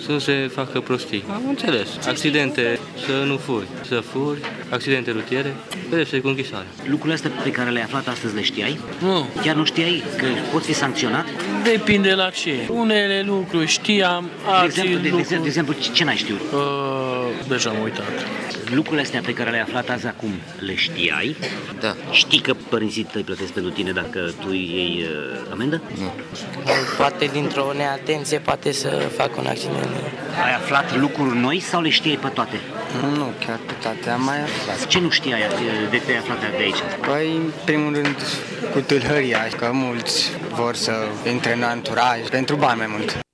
să nu se facă prostii. Am înțeles. Accidente, să nu furi. Să furi, accidente rutiere, pedepse cu închisoare. Lucrurile astea pe care le-ai aflat astăzi le știai? Nu. Chiar nu știai că poți fi sancționat? Depinde la ce. Unele lucruri știam, alții De exemplu, ce n-ai știut? Deja am uitat. Lucrurile astea pe care le-ai aflat azi acum, le știai? Da. Știi că părinții tăi plătesc pentru tine dacă tu iei amendă? Nu. Poate dintr-o neatenție poate să facă un accident. Ai aflat lucruri noi sau le știai pe toate? Nu, chiar pe toate am mai aflat. Ce nu știai de te-ai aflat de aici? Păi, în primul rând, cu tâlhăria, că mulți vor să intre în anturaj pentru bani mai mult.